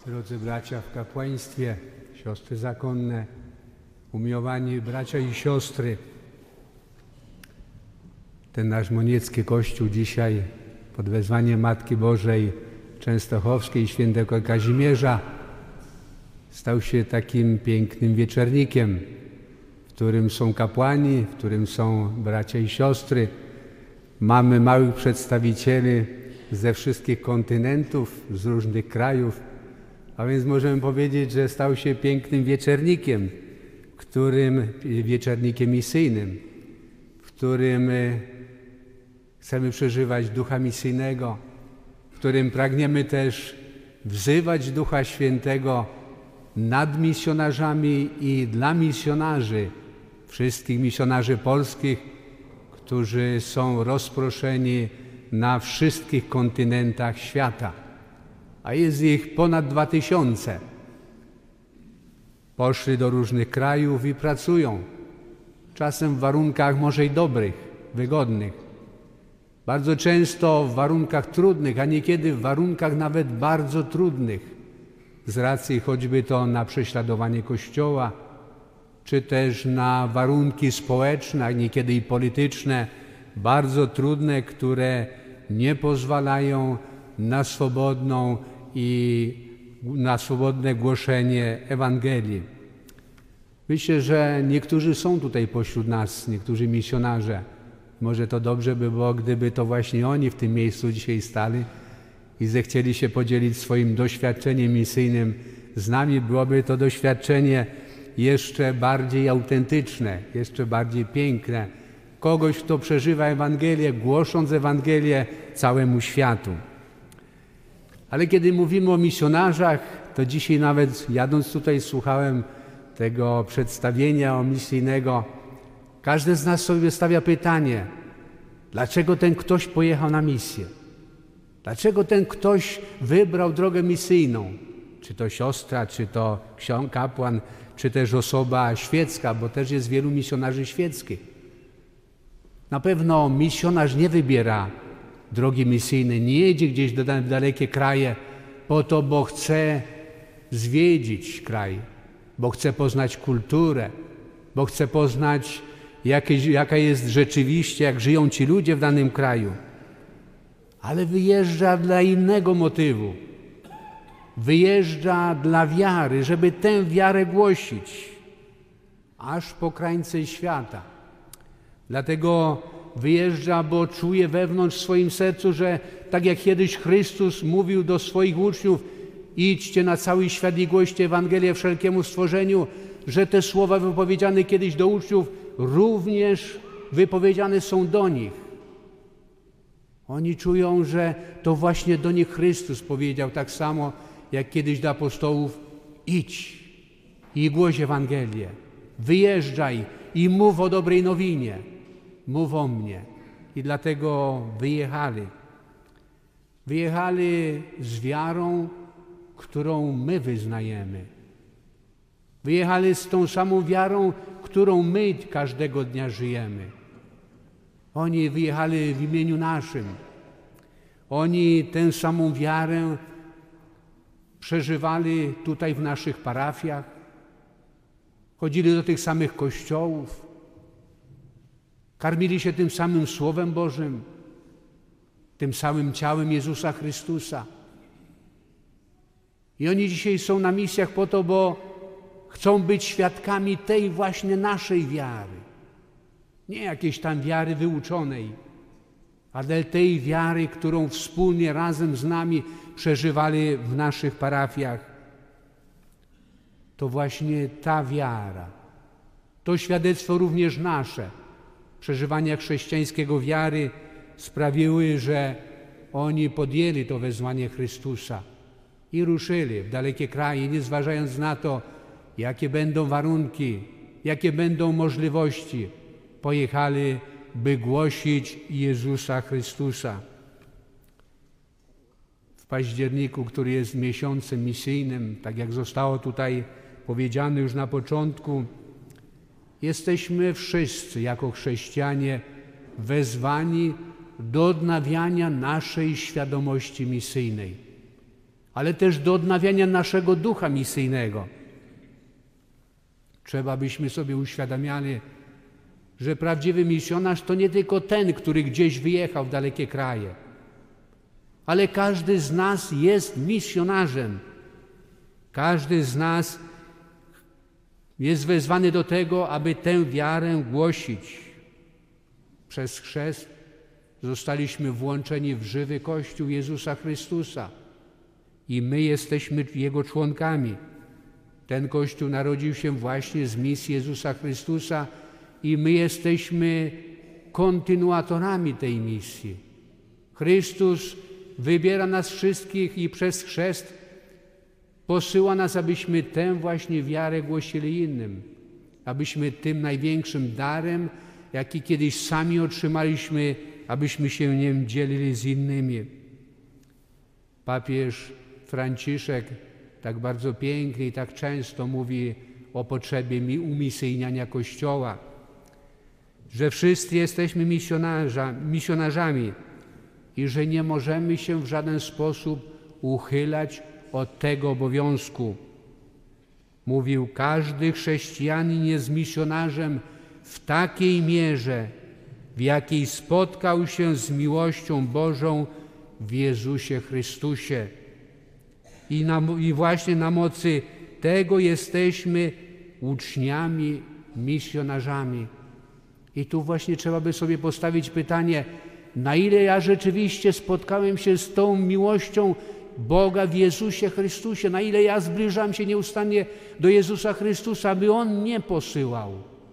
Drodzy bracia w kapłaństwie, siostry zakonne, umiłowani bracia i siostry, ten nasz moniecki Kościół dzisiaj pod wezwaniem Matki Bożej Częstochowskiej, świętego Kazimierza stał się takim pięknym wieczornikiem, w którym są kapłani, w którym są bracia i siostry. Mamy małych przedstawicieli ze wszystkich kontynentów, z różnych krajów, a więc możemy powiedzieć, że stał się pięknym wieczornikiem, wieczornikiem misyjnym, w którym chcemy przeżywać Ducha Misyjnego, w którym pragniemy też wzywać Ducha Świętego nad misjonarzami i dla misjonarzy, wszystkich misjonarzy polskich, którzy są rozproszeni na wszystkich kontynentach świata, a jest ich ponad 2000. Poszli do różnych krajów i pracują, czasem w warunkach może i dobrych, wygodnych, bardzo często w warunkach trudnych, a niekiedy w warunkach nawet bardzo trudnych, z racji choćby to na prześladowanie Kościoła, czy też na warunki społeczne, a niekiedy i polityczne, bardzo trudne, które nie pozwalają na swobodne głoszenie Ewangelii. Myślę, że niektórzy są tutaj pośród nas, niektórzy misjonarze. Może to dobrze by było, gdyby to właśnie oni w tym miejscu dzisiaj stali i zechcieli się podzielić swoim doświadczeniem misyjnym z nami. Byłoby to doświadczenie jeszcze bardziej autentyczne, jeszcze bardziej piękne. Kogoś, kto przeżywa Ewangelię, głosząc Ewangelię całemu światu. Ale kiedy mówimy o misjonarzach, to dzisiaj nawet jadąc tutaj słuchałem tego przedstawienia misyjnego. Każdy z nas sobie stawia pytanie, dlaczego ten ktoś pojechał na misję? Dlaczego ten ktoś wybrał drogę misyjną? Czy to siostra, czy to kapłan, czy też osoba świecka, bo też jest wielu misjonarzy świeckich. Na pewno misjonarz nie wybiera drogi misyjnej, nie jedzie gdzieś do dalekie kraje po to, bo chce zwiedzić kraj, bo chce poznać kulturę, bo chce poznać, jaka jest rzeczywiście, jak żyją ci ludzie w danym kraju. Ale wyjeżdża dla innego motywu. Wyjeżdża dla wiary, żeby tę wiarę głosić, aż po krańce świata. Dlatego wyjeżdża, bo czuje wewnątrz w swoim sercu, że tak jak kiedyś Chrystus mówił do swoich uczniów, idźcie na cały świat i głoście Ewangelię wszelkiemu stworzeniu, że te słowa wypowiedziane kiedyś do uczniów również wypowiedziane są do nich. Oni czują, że to właśnie do nich Chrystus powiedział, tak samo jak kiedyś do apostołów, idź i głoś Ewangelię, wyjeżdżaj i mów o dobrej nowinie, mów o mnie. I dlatego wyjechali. Wyjechali z wiarą, którą my wyznajemy. Wyjechali z tą samą wiarą, którą my każdego dnia żyjemy. Oni wyjechali w imieniu naszym. Oni tę samą wiarę przeżywali tutaj w naszych parafiach. Chodzili do tych samych kościołów. Karmili się tym samym Słowem Bożym, tym samym ciałem Jezusa Chrystusa. I oni dzisiaj są na misjach po to, bo chcą być świadkami tej właśnie naszej wiary. Nie jakiejś tam wiary wyuczonej, ale tej wiary, którą wspólnie razem z nami przeżywali w naszych parafiach. To właśnie ta wiara, to świadectwo również nasze, przeżywania chrześcijańskiego wiary sprawiły, że oni podjęli to wezwanie Chrystusa i ruszyli w dalekie kraje, nie zważając na to, jakie będą warunki, jakie będą możliwości. Pojechali, by głosić Jezusa Chrystusa. W październiku, który jest miesiącem misyjnym, tak jak zostało tutaj powiedziane już na początku, jesteśmy wszyscy jako chrześcijanie wezwani do odnawiania naszej świadomości misyjnej. ale też do odnawiania naszego ducha misyjnego. Trzeba byśmy sobie uświadamiali, że prawdziwy misjonarz to nie tylko ten, który gdzieś wyjechał w dalekie kraje, ale każdy z nas jest misjonarzem. Każdy z nas jest wezwany do tego, aby tę wiarę głosić. Przez chrzest zostaliśmy włączeni w żywy Kościół Jezusa Chrystusa i my jesteśmy Jego członkami. Ten Kościół narodził się właśnie z misji Jezusa Chrystusa i my jesteśmy kontynuatorami tej misji. Chrystus wybiera nas wszystkich i przez chrzest posyła nas, abyśmy tę właśnie wiarę głosili innym, abyśmy tym największym darem, jaki kiedyś sami otrzymaliśmy, abyśmy się nim dzielili z innymi. Papież Franciszek tak bardzo pięknie i tak często mówi o potrzebie umisyjniania Kościoła, że wszyscy jesteśmy misjonarzami i że nie możemy się w żaden sposób uchylać od tego obowiązku. Mówił, każdy chrześcijanin jest misjonarzem w takiej mierze, w jakiej spotkał się z miłością Bożą w Jezusie Chrystusie. I właśnie na mocy tego jesteśmy uczniami, misjonarzami. I tu właśnie trzeba by sobie postawić pytanie, na ile ja rzeczywiście spotkałem się z tą miłością Boga w Jezusie Chrystusie, na ile ja zbliżam się nieustannie do Jezusa Chrystusa, aby On mnie posyłał.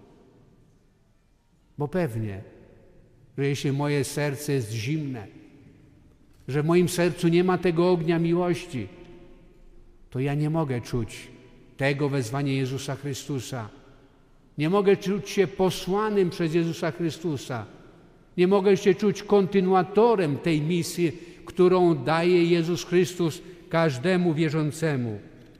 Bo pewnie, że jeśli moje serce jest zimne, że w moim sercu nie ma tego ognia miłości, to ja nie mogę czuć tego wezwania Jezusa Chrystusa. Nie mogę czuć się posłanym przez Jezusa Chrystusa. Nie mogę się czuć kontynuatorem tej misji, którą daje Jezus Chrystus każdemu wierzącemu.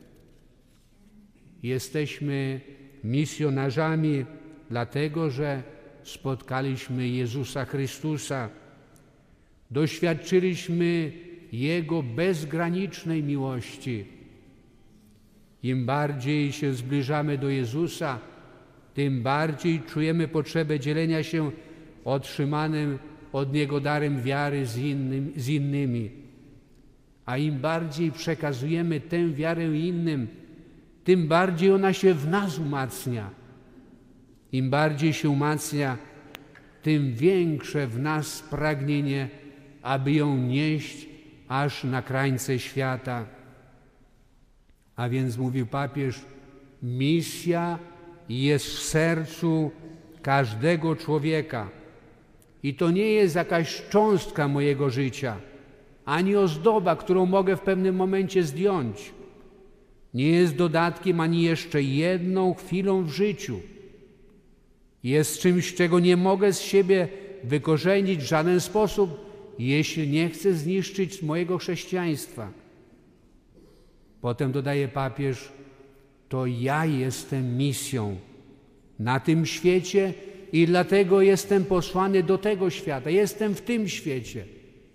Jesteśmy misjonarzami dlatego, że spotkaliśmy Jezusa Chrystusa. Doświadczyliśmy Jego bezgranicznej miłości. Im bardziej się zbliżamy do Jezusa, tym bardziej czujemy potrzebę dzielenia się otrzymanym od Niego darem wiary z innymi. A im bardziej przekazujemy tę wiarę innym, tym bardziej ona się w nas umacnia. Im bardziej się umacnia, tym większe w nas pragnienie, aby ją nieść aż na krańce świata. A więc mówił papież, misja jest w sercu każdego człowieka. I to nie jest jakaś cząstka mojego życia, ani ozdoba, którą mogę w pewnym momencie zdjąć. Nie jest dodatkiem ani jeszcze jedną chwilą w życiu. Jest czymś, czego nie mogę z siebie wykorzenić w żaden sposób, jeśli nie chcę zniszczyć mojego chrześcijaństwa. Potem dodaje papież, to ja jestem misją na tym świecie i dlatego jestem posłany do tego świata. Jestem w tym świecie.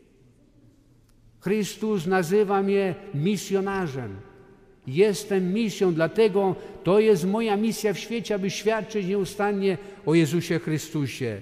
Chrystus nazywa mnie misjonarzem. Jestem misją, dlatego to jest moja misja w świecie, aby świadczyć nieustannie o Jezusie Chrystusie.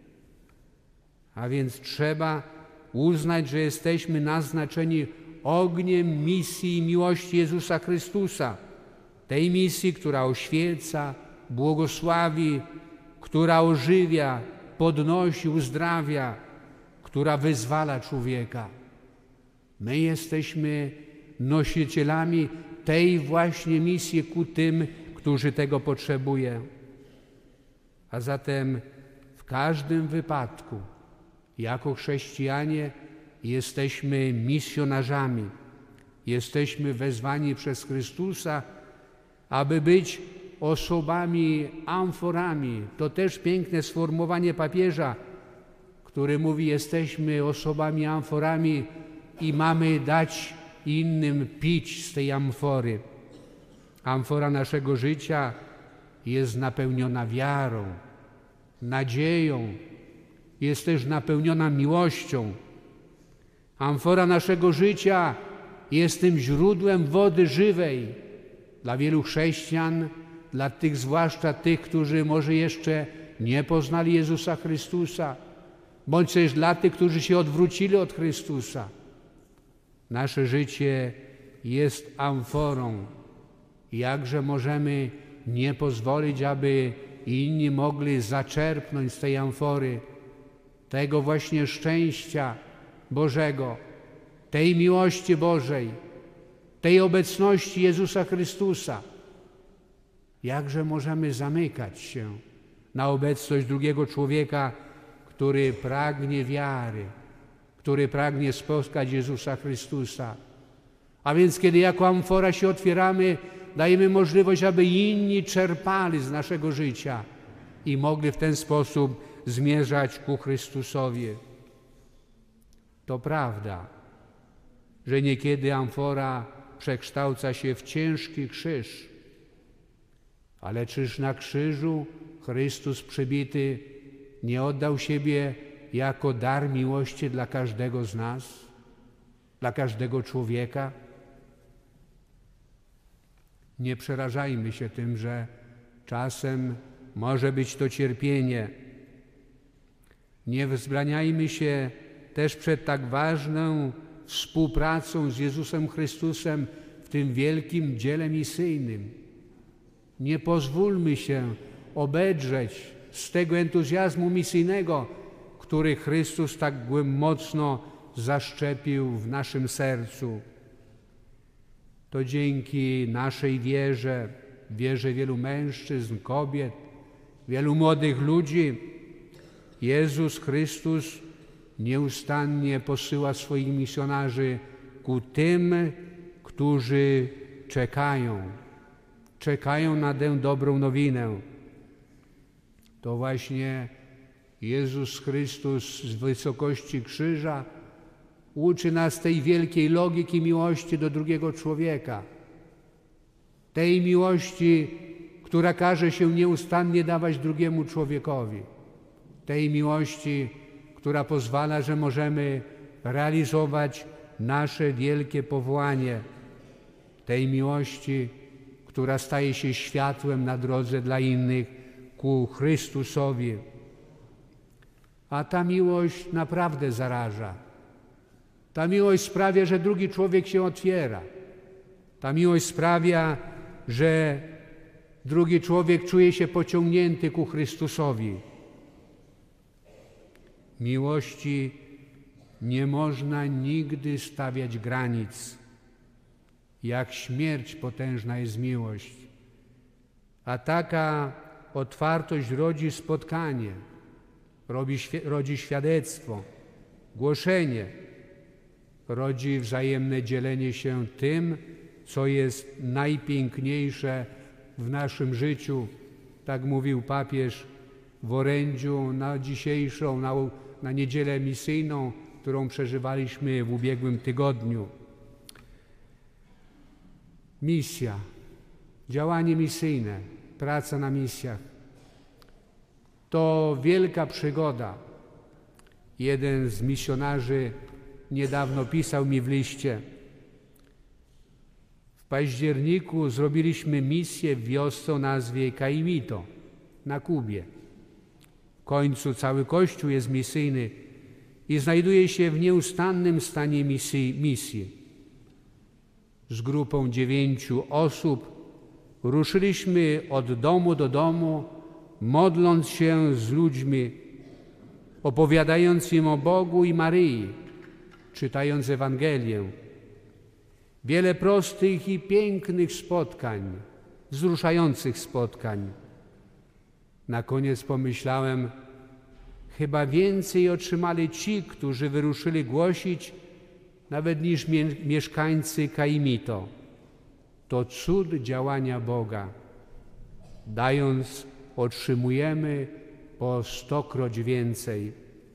A więc trzeba uznać, że jesteśmy naznaczeni ogniem misji i miłości Jezusa Chrystusa. Tej misji, która oświeca, błogosławi, która ożywia, podnosi, uzdrawia, która wyzwala człowieka. My jesteśmy nosicielami tej właśnie misji ku tym, którzy tego potrzebują. A zatem w każdym wypadku, jako chrześcijanie, jesteśmy misjonarzami. Jesteśmy wezwani przez Chrystusa, aby być osobami amforami. To też piękne sformułowanie papieża, który mówi, jesteśmy osobami amforami i mamy dać innym pić z tej amfory. Amfora naszego życia jest napełniona wiarą, nadzieją, jest też napełniona miłością. Amfora naszego życia jest tym źródłem wody żywej dla wielu chrześcijan, dla tych, zwłaszcza tych, którzy może jeszcze nie poznali Jezusa Chrystusa, bądź też dla tych, którzy się odwrócili od Chrystusa. Nasze życie jest amforą. Jakże możemy nie pozwolić, aby inni mogli zaczerpnąć z tej amfory tego właśnie szczęścia Bożego, tej miłości Bożej, tej obecności Jezusa Chrystusa. Jakże możemy zamykać się na obecność drugiego człowieka, który pragnie wiary, który pragnie spotkać Jezusa Chrystusa. A więc kiedy jako amfora się otwieramy, dajemy możliwość, aby inni czerpali z naszego życia i mogli w ten sposób zmierzać ku Chrystusowi. To prawda, że niekiedy amfora przekształca się w ciężki krzyż, ale czyż na krzyżu Chrystus przybity nie oddał siebie jako dar miłości dla każdego z nas, dla każdego człowieka? Nie przerażajmy się tym, że czasem może być to cierpienie. Nie wzbraniajmy się też przed tak ważną współpracą z Jezusem Chrystusem w tym wielkim dziele misyjnym. Nie pozwólmy się obedrzeć z tego entuzjazmu misyjnego, który Chrystus tak mocno zaszczepił w naszym sercu. To dzięki naszej wierze, wierze wielu mężczyzn, kobiet, wielu młodych ludzi, Jezus Chrystus nieustannie posyła swoich misjonarzy ku tym, którzy czekają na tę dobrą nowinę. To właśnie Jezus Chrystus z wysokości krzyża uczy nas tej wielkiej logiki miłości do drugiego człowieka. Tej miłości, która każe się nieustannie dawać drugiemu człowiekowi. Tej miłości, która pozwala, że możemy realizować nasze wielkie powołanie. Tej miłości, która staje się światłem na drodze dla innych ku Chrystusowi. A ta miłość naprawdę zaraża. Ta miłość sprawia, że drugi człowiek się otwiera. Ta miłość sprawia, że drugi człowiek czuje się pociągnięty ku Chrystusowi. Miłości nie można nigdy stawiać granic. Jak śmierć potężna jest miłość. A taka otwartość rodzi spotkanie, rodzi świadectwo, głoszenie, rodzi wzajemne dzielenie się tym, co jest najpiękniejsze w naszym życiu. Tak mówił papież w orędziu na dzisiejszą, na niedzielę misyjną, którą przeżywaliśmy w ubiegłym tygodniu. Misja, działanie misyjne, praca na misjach to wielka przygoda. Jeden z misjonarzy niedawno pisał mi w liście: w październiku zrobiliśmy misję w wiosce o nazwie Caimito na Kubie. W końcu cały Kościół jest misyjny i znajduje się w nieustannym stanie misji. Z grupą 9 osób ruszyliśmy od domu do domu, modląc się z ludźmi, opowiadając im o Bogu i Maryi, czytając Ewangelię. Wiele prostych i pięknych spotkań, wzruszających spotkań. Na koniec pomyślałem, chyba więcej otrzymali ci, którzy wyruszyli głosić, nawet niż mieszkańcy Caimito. To cud działania Boga. Dając, otrzymujemy po 100-kroć więcej.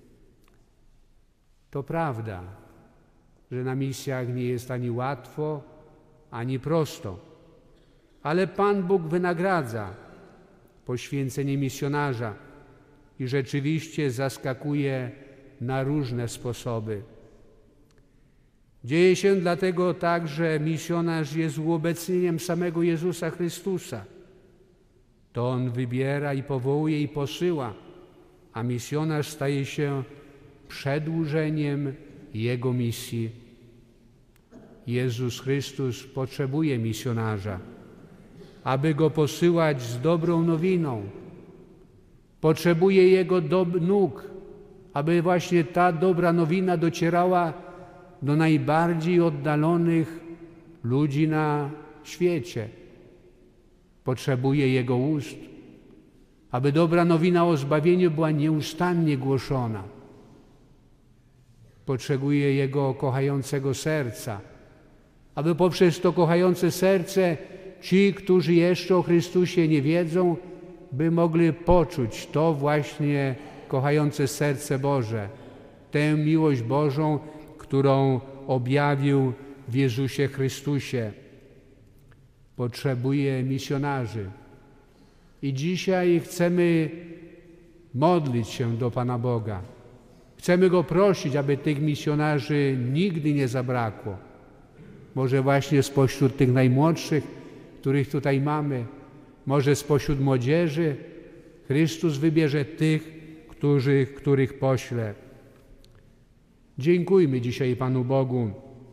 To prawda, że na misjach nie jest ani łatwo, ani prosto, ale Pan Bóg wynagradza poświęcenie misjonarza i rzeczywiście zaskakuje na różne sposoby. Dzieje się dlatego tak, że misjonarz jest uobecnieniem samego Jezusa Chrystusa. To On wybiera i powołuje i posyła, a misjonarz staje się przedłużeniem Jego misji. Jezus Chrystus potrzebuje misjonarza, aby Go posyłać z dobrą nowiną. Potrzebuje Jego nóg, aby właśnie ta dobra nowina docierała do najbardziej oddalonych ludzi na świecie. Potrzebuje Jego ust, aby dobra nowina o zbawieniu była nieustannie głoszona. Potrzebuje Jego kochającego serca, aby poprzez to kochające serce ci, którzy jeszcze o Chrystusie nie wiedzą, by mogli poczuć to właśnie kochające serce Boże, tę miłość Bożą, którą objawił w Jezusie Chrystusie. Potrzebuje misjonarzy. I dzisiaj chcemy modlić się do Pana Boga. Chcemy Go prosić, aby tych misjonarzy nigdy nie zabrakło. Może właśnie spośród tych najmłodszych, których tutaj mamy, może spośród młodzieży, Chrystus wybierze tych, których pośle. Dziękujmy dzisiaj Panu Bogu,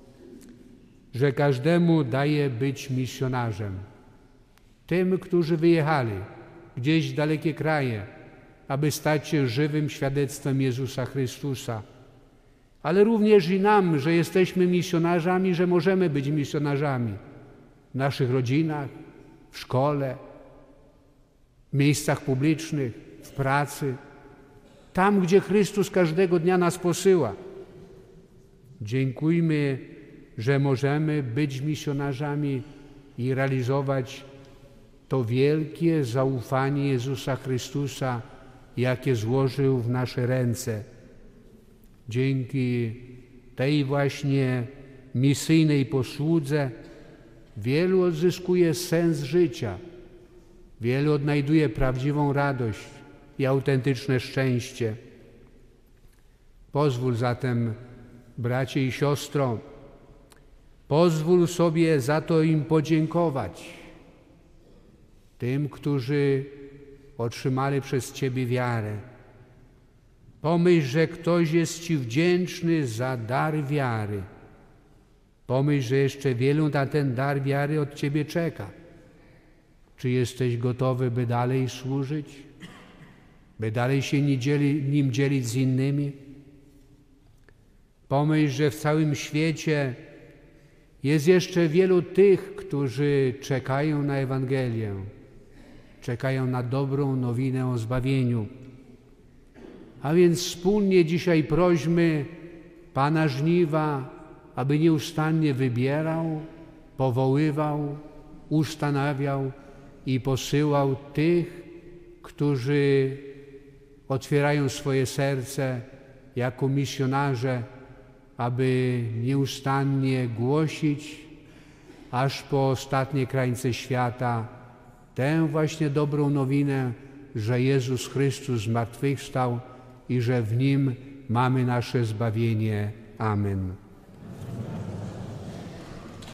że każdemu daje być misjonarzem. Tym, którzy wyjechali gdzieś w dalekie kraje, aby stać się żywym świadectwem Jezusa Chrystusa. Ale również i nam, że jesteśmy misjonarzami, że możemy być misjonarzami w naszych rodzinach, w szkole, w miejscach publicznych, w pracy, tam, gdzie Chrystus każdego dnia nas posyła. Dziękujmy, że możemy być misjonarzami i realizować to wielkie zaufanie Jezusa Chrystusa, jakie złożył w nasze ręce. Dzięki tej właśnie misyjnej posłudze wielu odzyskuje sens życia, wielu odnajduje prawdziwą radość i autentyczne szczęście. Pozwól zatem, bracie i siostro, pozwól sobie za to im podziękować, tym, którzy otrzymali przez Ciebie wiarę. Pomyśl, że ktoś jest Ci wdzięczny za dar wiary. Pomyśl, że jeszcze wielu na ten dar wiary od Ciebie czeka. Czy jesteś gotowy, by dalej służyć? By dalej się nim dzielić z innymi? Pomyśl, że w całym świecie jest jeszcze wielu tych, którzy czekają na Ewangelię, czekają na dobrą nowinę o zbawieniu. A więc wspólnie dzisiaj prośmy Pana żniwa, aby nieustannie wybierał, powoływał, ustanawiał i posyłał tych, którzy otwierają swoje serce jako misjonarze, aby nieustannie głosić aż po ostatnie krańce świata tę właśnie dobrą nowinę, że Jezus Chrystus zmartwychwstał i że w Nim mamy nasze zbawienie. Amen.